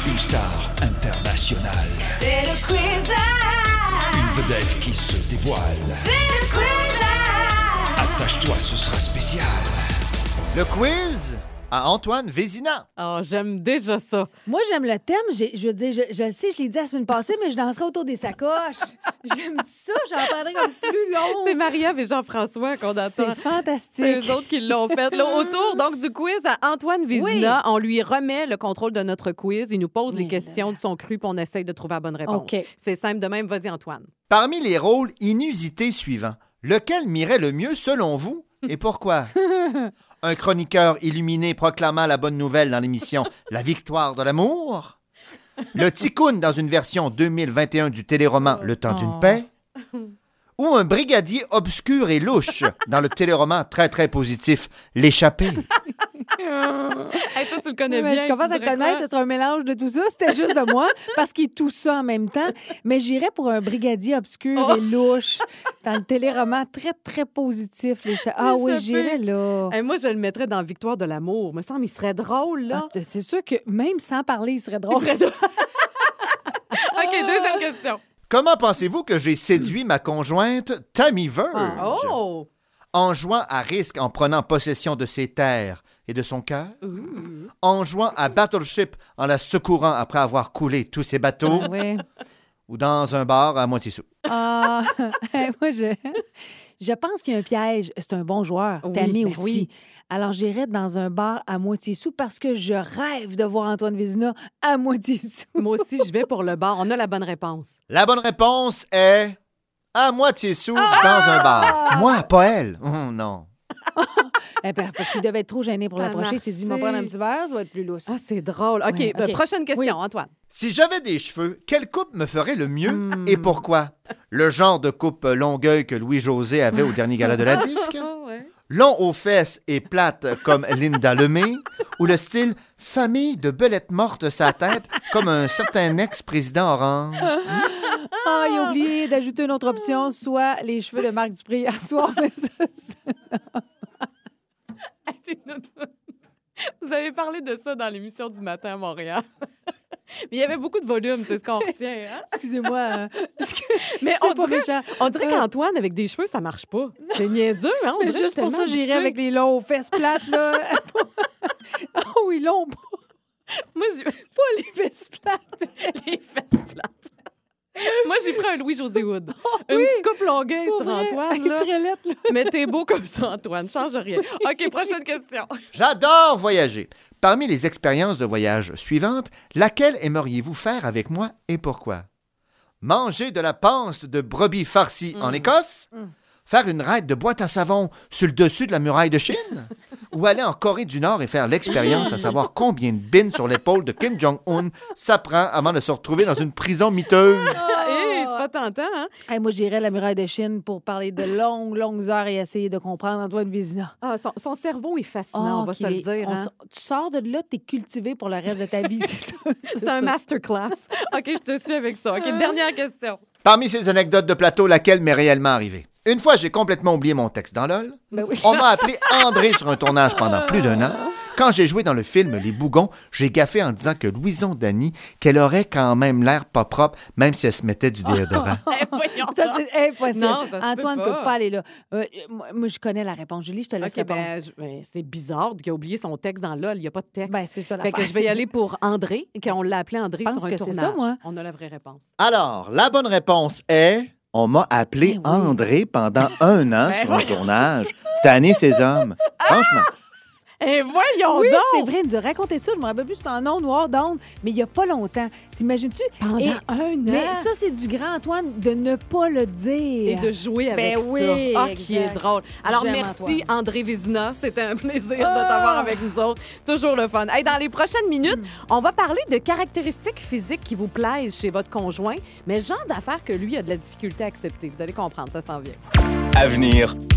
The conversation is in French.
Une star internationale. C'est le quiz. Une vedette qui se dévoile. C'est le quiz. Attache-toi, ce sera spécial. Le quiz à Antoine Vézina. Oh, j'aime déjà ça. Moi, j'aime le thème. Je veux dire, je le sais, je l'ai dit la semaine passée, mais je danserai autour des sacoches. J'aime ça. J'en parlerai comme plus long. C'est Marie-Ève et Jean-François qu'on attend. C'est fantastique. C'est eux autres qui l'ont fait. Là, autour donc du quiz à Antoine Vézina, on lui remet le contrôle de notre quiz. Il nous pose les questions de son cru puis on essaye de trouver la bonne réponse. OK. C'est simple de même. Vas-y, Antoine. Parmi les rôles inusités suivants, lequel m'irait le mieux selon vous et pourquoi? Un chroniqueur illuminé proclamant la bonne nouvelle dans l'émission La victoire de l'amour? Le ticoun dans une version 2021 du téléroman Le temps d'une paix? Ou un brigadier obscur et louche dans le téléroman très, très positif L'échappée? Hey, toi, tu le connais Mais bien. je commence tu à le dirais connaître, quoi? ce sera un mélange de tout ça. C'était juste de moi, parce qu'il est tout ça en même temps. Mais j'irais pour un brigadier obscur et louche dans le téléroman très, très positif. Ah oui, L'échappée. j'irais là. Hey, moi, je le mettrais dans Victoire de l'amour. Me semble, il serait drôle, là. Ah, c'est sûr que même sans parler, il serait drôle. OK, deuxième question. Comment pensez-vous que j'ai séduit ma conjointe Tammy Verge? Oh! En jouant à risque en prenant possession de ses terres et de son cœur? En jouant à Battleship en la secourant après avoir coulé tous ses bateaux? Oui. Ou dans un bar à moitié sous? Ah, moi, je pense qu'il y a un piège. C'est un bon joueur. Oui, Tammy ben aussi. oui. Alors, j'irais dans un bar à moitié sous parce que je rêve de voir Antoine Vézina à moitié sous. Moi aussi, je vais pour le bar. On a la bonne réponse. La bonne réponse est à moitié sous dans un bar. Moi, pas elle. Non. Parce qu'il devait être trop gêné pour Ça a l'approcher. Il s'est dit, il va marché. prendre un petit verre, ça va être plus lousse. Ah, c'est drôle. OK, Ouais, OK. prochaine question, Oui. Antoine. Si j'avais des cheveux, quelle coupe me ferait le mieux et pourquoi? Le genre de coupe Longueuil que Louis-José avait au dernier gala de la disque? Long aux fesses et plate comme Linda Lemay? Ou le style famille de belettes mortes sa tête comme un certain ex-président orange? Ah, il a oublié d'ajouter une autre option, soit les cheveux de Marc Dupré hier soir. Mais Vous avez parlé de ça dans l'émission du matin à Montréal. Mais il y avait beaucoup de volume, c'est ce qu'on retient. Hein? Excusez-moi. Mais C'est on pas dirait, méchant. on dirait qu'Antoine, avec des cheveux, ça marche pas. C'est niaiseux, hein? On Mais dirait juste que je pour suis ça, tellement j'irais habituée. avec les longs fesses plates, là. Oh, ils l'ont pas. Moi, Pas les fesses plates. les fesses plates. Moi, j'ai pris un Louis-José Hood. Une oui. petite coupe longueuil Pour sur vrai. Antoine. Il Là. serait lettre, là. Mais t'es beau comme ça, Antoine. Change rien. OK, prochaine question. J'adore voyager. Parmi les expériences de voyage suivantes, laquelle aimeriez-vous faire avec moi et pourquoi? Manger de la panse de brebis farcie en Écosse? Faire une raide de boîte à savon sur le dessus de la muraille de Chine? Ou aller en Corée du Nord et faire l'expérience à savoir combien de bines sur l'épaule de Kim Jong-un ça prend avant de se retrouver dans une prison miteuse? Hey, c'est pas tentant, hein? Hey, moi, j'irais à la muraille de Chine pour parler de longues heures et essayer de comprendre Antoine Vézina. Ah, son cerveau est fascinant, on va se le dire. Hein? Tu sors de là, t'es cultivé pour le reste de ta vie, c'est ça. C'est un masterclass. OK, je te suis avec ça. OK, dernière question. Parmi ces anecdotes de plateau, laquelle m'est réellement arrivée? Une fois, j'ai complètement oublié mon texte dans LOL. Ben oui. On m'a appelé André sur un tournage pendant plus d'1 an. Quand j'ai joué dans le film Les Bougons, j'ai gaffé en disant que Louison Dany, qu'elle aurait quand même l'air pas propre, même si elle se mettait du déodorant. Voyons Ça, c'est impossible. Non, ça se Antoine ne peut peut pas. pas aller là. Moi, je connais la réponse. Julie, je te laisse OK, répondre. ben, c'est bizarre qu'il a oublié son texte dans LOL. Il n'y a pas de texte. Ben, c'est ça Fait que l'affaire. je vais y aller pour André, qu'on l'a appelé André Je pense sur un que c'est tournage. ça, moi. On a la vraie réponse. Alors, la bonne réponse est... On m'a appelé Ben oui. André pendant 1 an sur un tournage. C'était Année Sésame. Franchement. Et voyons Oui, donc! c'est vrai, il nous a raconté ça. Je me rappelle plus si c'était en ondes ou hors d'onde, mais il n'y a pas longtemps. T'imagines-tu? Pendant Et- 1 an. Mais ça, c'est du grand Antoine de ne pas le dire. Et de jouer avec Ben oui, ça. Ah, qui est exact. drôle. Alors, J'aime merci, Antoine. André Vézina. C'était un plaisir de t'avoir avec nous autres. Toujours le fun. Hey, dans les prochaines minutes, on va parler de caractéristiques physiques qui vous plaisent chez votre conjoint, mais le genre d'affaires que lui a de la difficulté à accepter. Vous allez comprendre, ça s'en vient. Avenir,